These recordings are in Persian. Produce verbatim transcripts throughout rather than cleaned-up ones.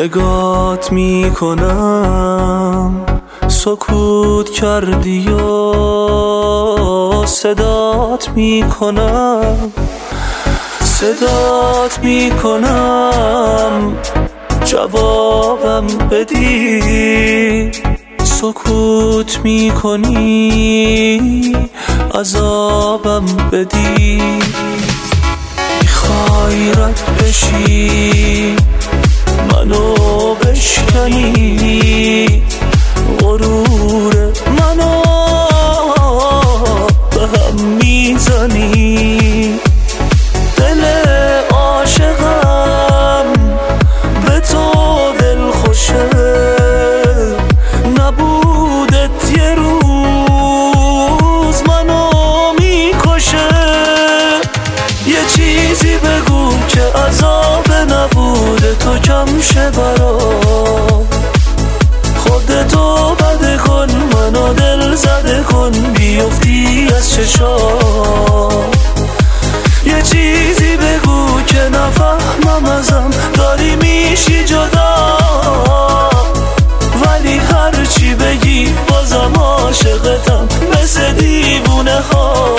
نگات میکنم سکوت کردی و صدات میکنم صدات میکنم جوابم بدی سکوت میکنی عذابم بدی میخوای رد بشی منو بشکنی غرور منو به هم میزنی دل عاشقم به تو دل خوشه نبودت یه روز منو میکشه یه چیزی بگو که عذاب نبوده تو کم شه برام خودتو بده کن منو دل زده کن بیفتی از چشام یه چیزی بگو که نفهمم ازم داری میشی جدا ولی هر چی بگی بازم عاشقتم مثل دیوونه ها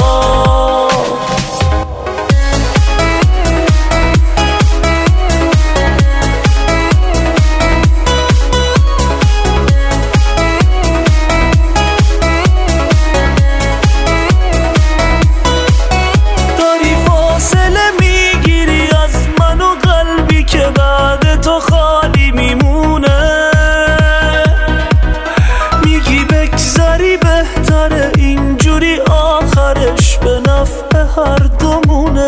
تو خالی میمونه میگی بگذری بهتره اینجوری آخرش به نفع هر دومونه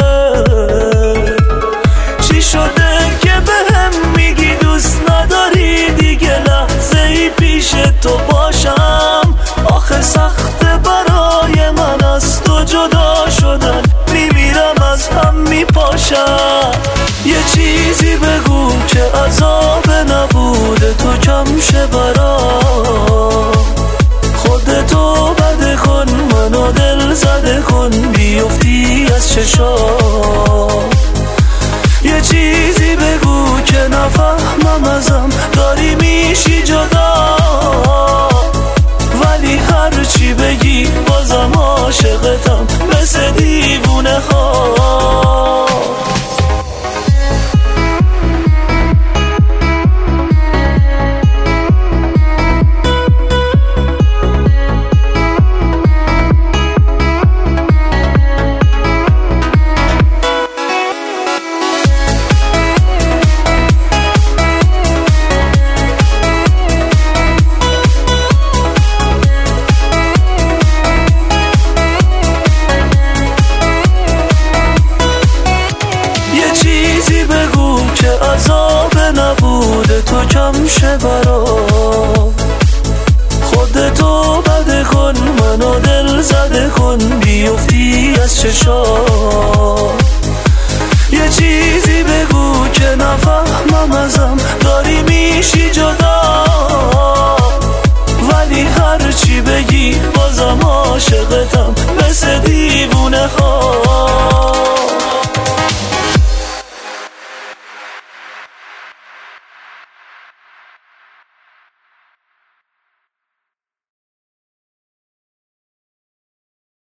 چی شده که بهم میگی دوست نداری دیگه لحظه ای پیش تو باشم آخه سخته برای من از تو جدا شدن میمیرم از هم میپاشم یه چیزی بگو که عذاب نبوده تو کم شه برام خودتو بده کن منو دل زده کن بیفتی از چشام یه چیزی بگو که نفهمم ازم داری میشی جدا ولی هر چی بگی بازم عاشقتم مثل دیوونه ها که عذاب نبوده تو کم شه برام خودتو بده کن منو دل زده کن بیفتی از چشام یه چیزی بگو که نفهمم ازم داری میشی جدا ولی هر چی بگی بازم عاشقتم مثل دیوونه ها